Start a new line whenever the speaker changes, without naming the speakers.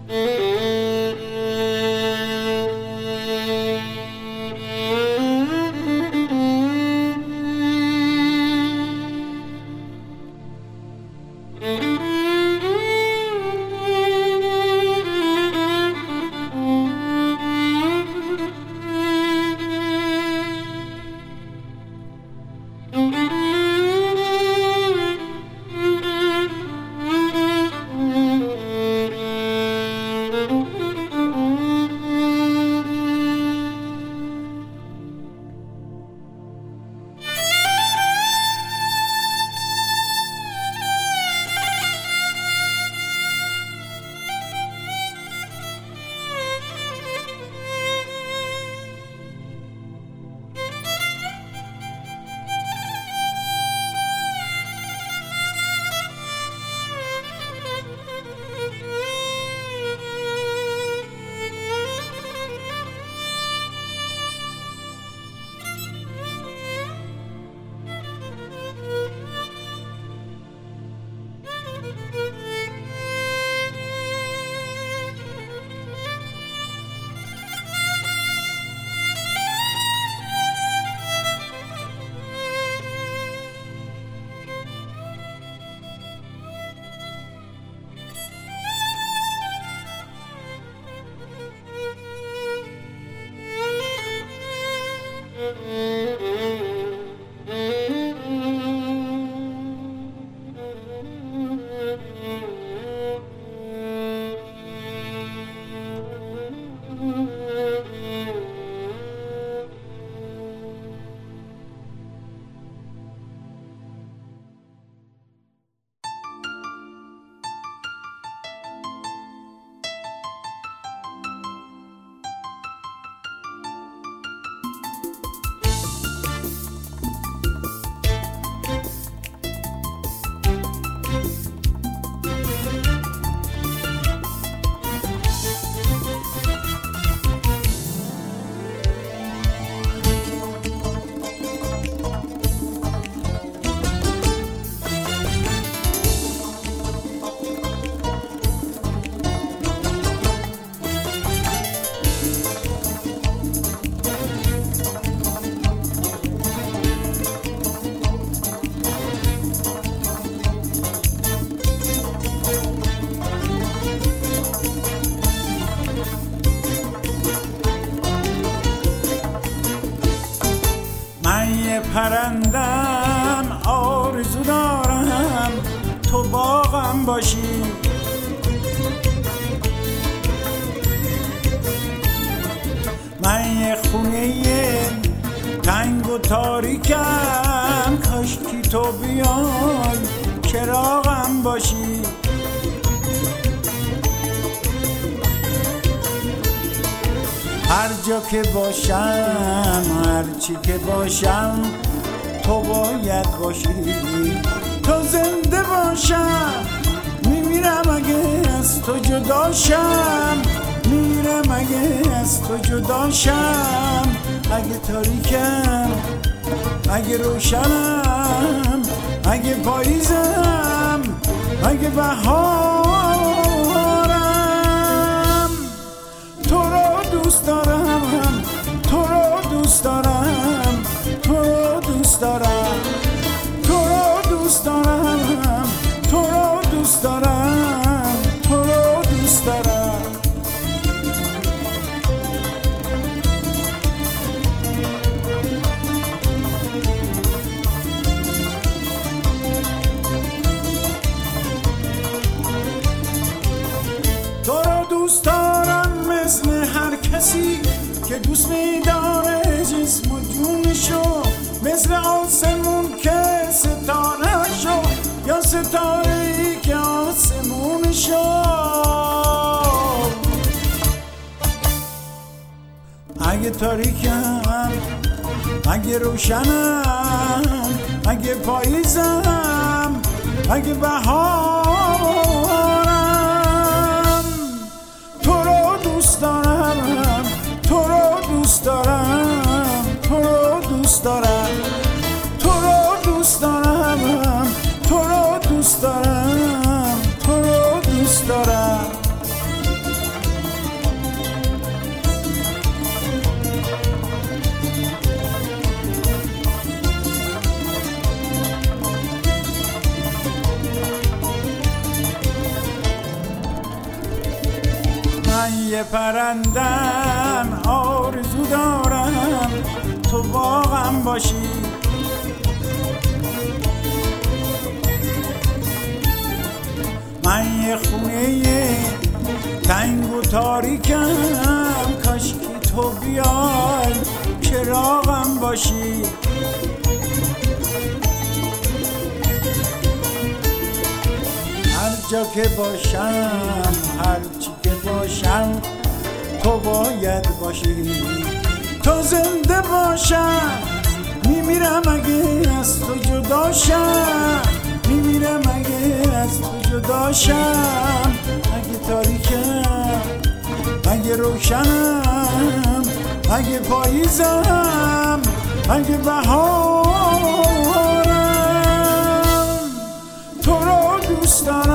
پرندم آرزو دارم تو باغم باشی، من یه خونه تنگ و تاریکم، کاشکی تو بیای چراغم باشی. هر جا که باشم هر چی که باشم تو باید باشی، تو زنده باشم میمیرم اگه از تو جداشم، میمیرم اگه از تو جداشم، اگه تاریکم اگه روشنم، اگه پاییزم اگه بهارم، تو رو دوست دارم، تو رو دوست دارم، تو رو دوست دارم، تو رو دوست دارم، تو رو دوست دارم، تو رو دوست دارم. تو رو دوست دارم مثل هر کسی که دوست می‌داره جسم و جونشو، مثل آسمون که ستاره شو یا ستاره‌ای که آسمونشو، اگه تاریکم اگه روشنم، اگه پاییزم اگه بهارم، تو رو دوست دارم، تو رو دوست دارم، تو رو دوست دارم، تو رو دوست دارم، تو رو دوست دارم، تو رو دوست دارم. پرندم آرزو دارم تو باغم باشی. من یه خونه تنگ و تاریکم، کاشکی تو بیای چراغم باشی. هر جا که باشم هر چی که باشم تو باید باشی. تو زنده باشم میمیرم اگه از تو جداشم، میمیرم اگه از تو جداشم. اگه تاریکم اگه روشنم، اگه پاییزم اگه بهارم، تو رو دوست دارم.